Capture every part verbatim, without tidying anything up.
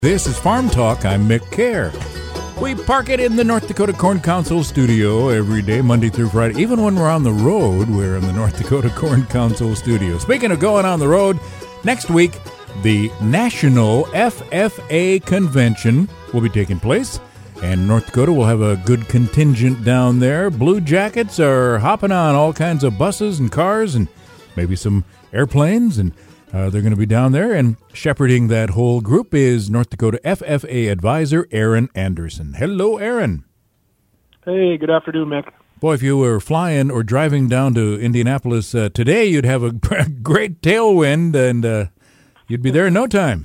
This is Farm Talk. I'm Mick Kerr. We park it in the North Dakota Corn Council studio every day, Monday through Friday. Even when we're on the road, we're in the North Dakota Corn Council studio. Speaking of going on the road, next week, the National F F A Convention will be taking place, and North Dakota will have a good contingent down there. Blue Jackets are hopping on all kinds of buses and cars and maybe some airplanes, and Uh, they're going to be down there, and shepherding that whole group is North Dakota F F A advisor Aaron Anderson. Hello, Aaron. Hey, good afternoon, Mick. Boy, if you were flying or driving down to Indianapolis uh, today, you'd have a great tailwind, and uh, you'd be there in no time.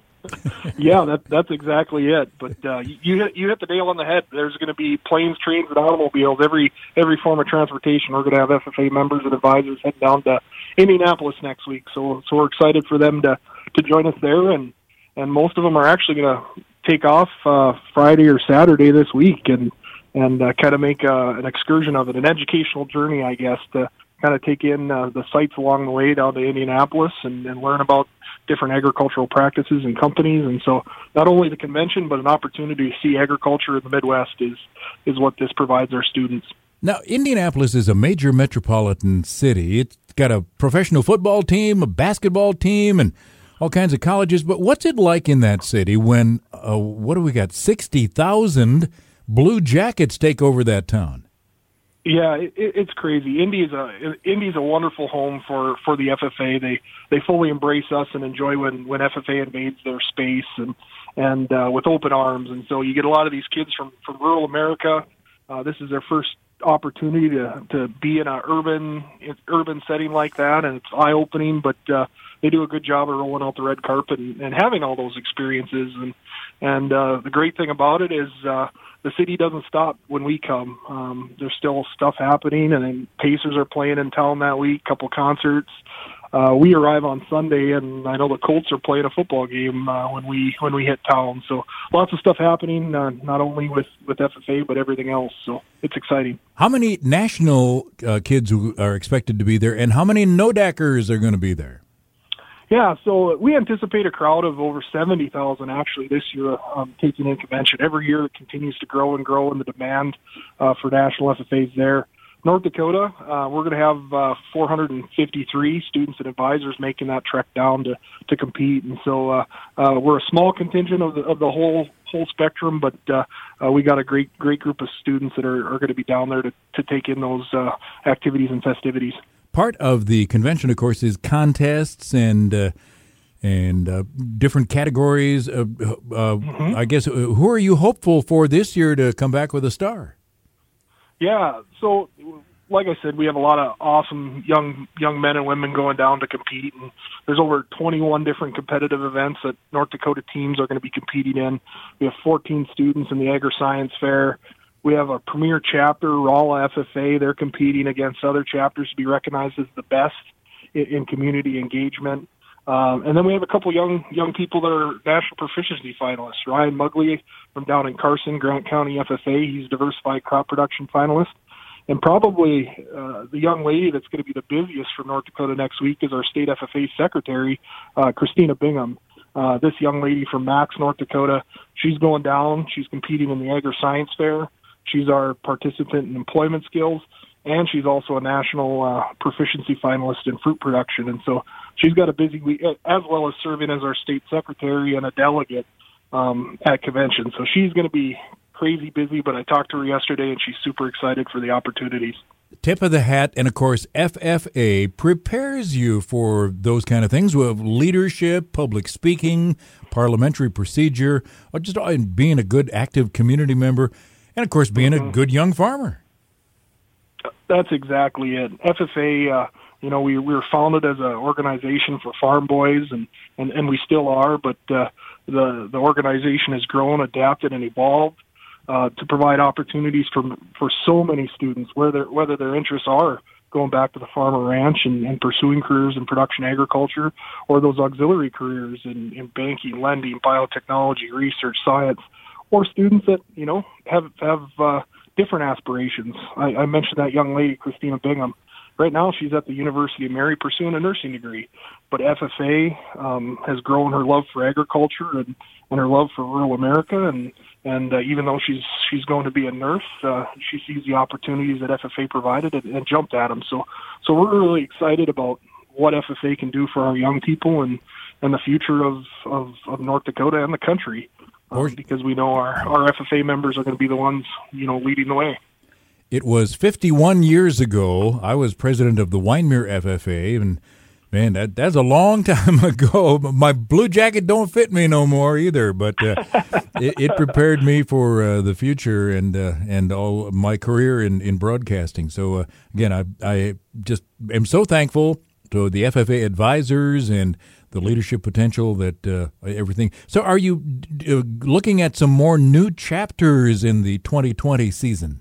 Yeah, that, that's exactly it. But uh, you hit, you hit the nail on the head. There's going to be planes, trains, and automobiles. Every every form of transportation. We're going to have F F A members and advisors heading down to Indianapolis next week. So so we're excited for them to, to join us there. And, and most of them are actually going to take off uh, Friday or Saturday this week and, and uh, kind of make uh, an excursion of it, an educational journey, I guess, to kind of take in uh, the sites along the way down to Indianapolis and, and learn about different agricultural practices and companies. And so not only the convention, but an opportunity to see agriculture in the Midwest is, is what this provides our students. Now, Indianapolis is a major metropolitan city. It's got a professional football team, a basketball team, and all kinds of colleges. But what's it like in that city when, uh, what do we got, sixty thousand Blue Jackets take over that town? Yeah, it, it's crazy. Indy is a Indy's a wonderful home for, for the F F A. They they fully embrace us and enjoy when, when F F A invades their space and and uh, with open arms. And so you get a lot of these kids from, from rural America. Uh, this is their first opportunity to to be in a urban urban setting like that, and it's eye opening. But uh, they do a good job of rolling out the red carpet and, and having all those experiences. And and uh, the great thing about it is. Uh, The city doesn't stop when we come. Um, there's still stuff happening, and then Pacers are playing in town that week, couple concerts. Uh, we arrive on Sunday, and I know the Colts are playing a football game uh, when we when we hit town. So lots of stuff happening, uh, not only with, with F F A, but everything else. So it's exciting. How many national uh, kids are expected to be there, and how many Nodackers are going to be there? Yeah, so we anticipate a crowd of over seventy thousand actually this year um, taking in convention. Every year it continues to grow and grow in the demand uh, for national F F As there. North Dakota, uh, we're going to have uh, four hundred fifty-three students and advisors making that trek down to, to compete. And so uh, uh, we're a small contingent of the, of the whole whole spectrum, but uh, uh, we got a great great group of students that are, are going to be down there to, to take in those uh, activities and festivities. Part of the convention, of course, is contests and uh, and uh, different categories. Uh, uh, mm-hmm. I guess, who are you hopeful for this year to come back with a star? Yeah, so like I said, we have a lot of awesome young young men and women going down to compete, and there's over twenty-one different competitive events that North Dakota teams are going to be competing in. We have fourteen students in the Agri-Science Fair. We have a premier chapter, Rolla F F A. They're competing against other chapters to be recognized as the best in, in community engagement. Um, and then we have a couple young young people that are national proficiency finalists. Ryan Mugley from down in Carson, Grant County F F A. He's diversified crop production finalist. And probably uh, the young lady that's going to be the busiest for North Dakota next week is our state F F A secretary, uh, Christina Bingham. Uh, this young lady from Max, North Dakota, she's going down. She's competing in the Agri-Science Fair. She's our participant in employment skills, and she's also a national uh, proficiency finalist in fruit production. And so she's got a busy week, as well as serving as our state secretary and a delegate um, at convention. So she's going to be crazy busy, but I talked to her yesterday, and she's super excited for the opportunities. Tip of the hat, and of course, F F A prepares you for those kind of things with leadership, public speaking, parliamentary procedure, or just being a good, active community member. And, of course, being mm-hmm. a good young farmer. That's exactly it. F F A, uh, you know, we, we were founded as an organization for farm boys, and, and, and we still are, but uh, the, the organization has grown, adapted, and evolved uh, to provide opportunities for for so many students, whether, whether their interests are going back to the farm or ranch and, and pursuing careers in production agriculture, or those auxiliary careers in, in banking, lending, biotechnology, research, science, or students that, you know, have have uh, different aspirations. I, I mentioned that young lady, Christina Bingham. right now she's at the University of Mary pursuing a nursing degree. But F F A um, has grown her love for agriculture and, and her love for rural America, and and uh, even though she's she's going to be a nurse, uh, she sees the opportunities that F F A provided and, and jumped at them. So so we're really excited about what F F A can do for our young people and, and the future of, of, of North Dakota and the country, um, because we know our, our F F A members are going to be the ones, you know, leading the way. It was fifty-one years ago. I was president of the Wyndmere F F A, and man, that that's a long time ago. My blue jacket don't fit me no more either, but uh, it, it prepared me for uh, the future and uh, and all my career in, in broadcasting. So uh, again, I I just am so thankful to the F F A advisors and the leadership potential that uh, everything. So, are you uh, looking at some more new chapters in the twenty twenty season?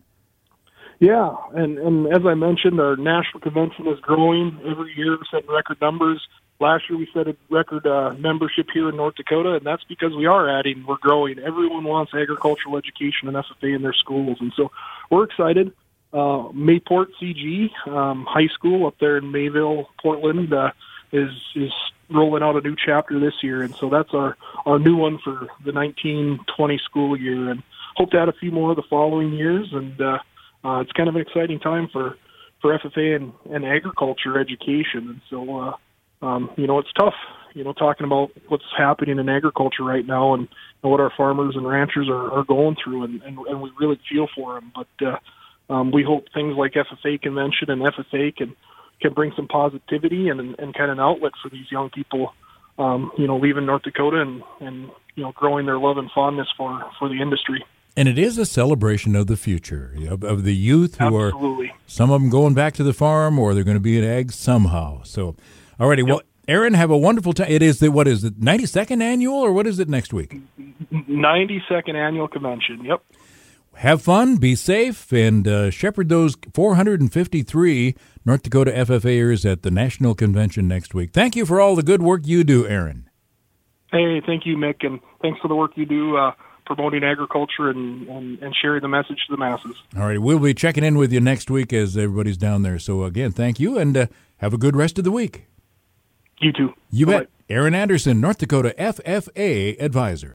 Yeah, and, and as I mentioned, our national convention is growing every year, setting record numbers. Last year we set a record uh, membership here in North Dakota, and that's because we are adding, we're growing. Everyone wants agricultural education and F F A in their schools, and so we're excited. Uh, Mayport C G um, High School up there in Mayville, Portland, uh, is is rolling out a new chapter this year, and so that's our, our new one for the nineteen twenty school year, and hope to add a few more the following years, and uh, Uh, it's kind of an exciting time for, for F F A and, and agriculture education. And so, uh, um, you know, it's tough, you know, talking about what's happening in agriculture right now and, and what our farmers and ranchers are, are going through, and, and, and we really feel for them. But uh, um, we hope things like F F A Convention and F F A can, can bring some positivity and, and kind of an outlet for these young people, um, you know, leaving North Dakota and, and, you know, growing their love and fondness for, for the industry. And it is a celebration of the future, of, of the youth who Absolutely. are, some of them going back to the farm, or they're going to be in ag somehow. So, all righty. Yep. Well, Aaron, have a wonderful time. It is the, what is it, ninety-second annual, or what is it next week? ninety-second annual convention, yep. Have fun, be safe, and uh, shepherd those four hundred fifty-three North Dakota F F A'ers at the National Convention next week. Thank you for all the good work you do, Aaron. Hey, thank you, Mick, and thanks for the work you do uh, promoting agriculture and, and, and sharing the message to the masses. All right, we'll be checking in with you next week as everybody's down there. So, again, thank you, and uh, have a good rest of the week. You too. You Bye-bye. bet. Aaron Anderson, North Dakota F F A Advisor.